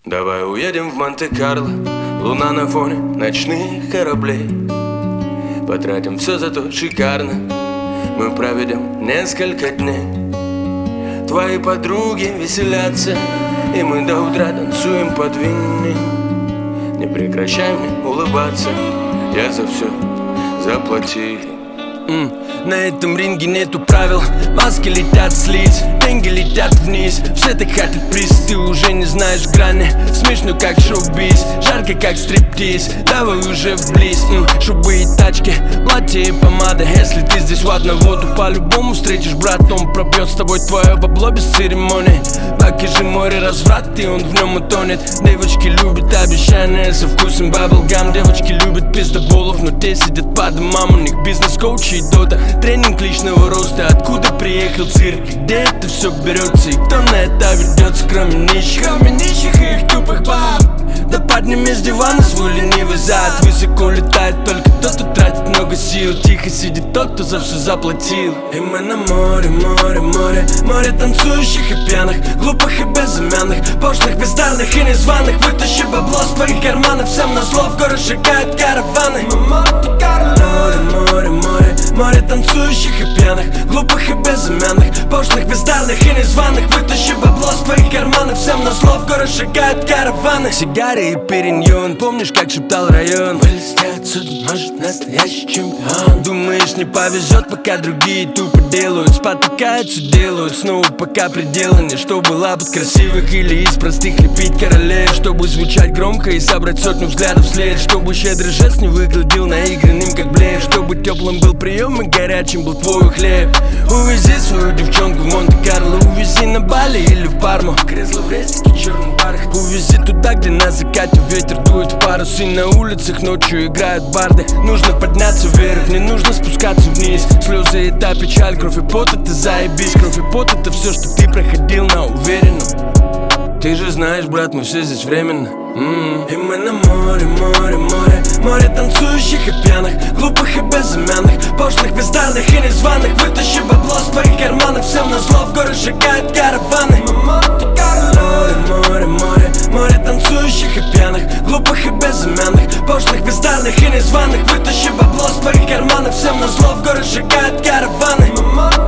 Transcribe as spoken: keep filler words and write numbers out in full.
Давай уедем в Монте-Карло, луна на фоне ночных кораблей. Потратим все зато шикарно, мы проведем несколько дней. Твои подруги веселятся, и мы до утра танцуем под винным. Не прекращай мне улыбаться, я за все заплатил. Mm. На этом ринге нету правил, маски летят с лиц, деньги летят вниз. Все так хотят приз, ты уже не знаешь грани. Смешно как шоу-биз, жарко как стриптиз. Давай уже вблизь, mm. шубы и тачки, платье и помада. Если ты здесь в одного, то по-любому встретишь брат. Он пропьет с тобой твое бабло без церемоний. Баки же море разврат, и он в нем утонет. Девочки любят обещания со вкусом баблгам. Девочки любят пиздоболов, но те сидят по домам. У них бизнес-коучи и дота, тренинг личного роста. Откуда приехал цирк, где это все берется? И кто на это ведется, кроме нищих? Кроме нищих и их тупых баб. Да подними с дивана свой ленивый зад. Высоко летает только тот, кто тратит много сил. Тихо сидит тот, кто за все заплатил. И мы на море, море, море. Море танцующих и пьяных, глупых и безымянных, пошлых, бездарных и незваных. Вытащи бабло с твоих карманов, всем назло в горы шагают караваны. Море, море, море. Море танцующих и пьяных, глупых и безымянных, пошлых, бездарных и незваных. Вытащи бабло с твоих карманов, всем назло в горы шагают караваны. Сигары и периньон, помнишь, как шептал район? Вылезти отсюда может настоящий чемпион. Думаешь, не повезет, пока другие тупо делают, спотыкаются, делают снова, пока предела нет. Что была под красивых или из простых лепить королей. Чтобы звучать громко и собрать сотню взглядов вслед. Чтобы щедрый жест не выглядел наигранным, как блеф. Чтобы теплым был прием и горячим был твой хлеб. Увези свою девчонку в Монте-Карло, увези на Бали или в Парму. Кресло в резике, черный бархат. Увези туда, где на закате ветер дует в парус. И на улицах ночью играют барды. Нужно подняться вверх, не нужно спускаться вниз. Слезы — это печаль, кровь и пот — это заебись. Кровь и пот — это все, что ты проходил на уверенном. Ты же знаешь, брат, мы все здесь временно. Mm. И мы на море, море, море. Море танцующих и пьяных, глупых и безымянных, пошлых, бездарных и незваных. Вытащи бабло с твоих карманов, всем назло в горы шагают караваны. Море, море, море. Море танцующих и пьяных, глупых и безымянных, пошлых, бездарных и незваных. Вытащи бабло с твоих карманов, всем назло в горы шагают караваны.